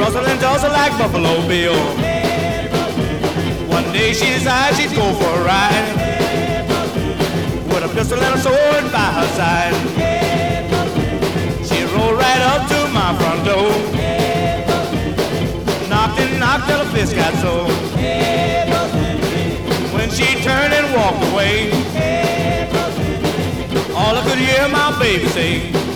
rustle and tussle like Buffalo Bill. One day she decided she'd go for a ride with a pistol and a sword by her side. She rolled right up to my front door, knocked and knocked till her fist got sore. When she turned and walked away, all I could hear my baby say,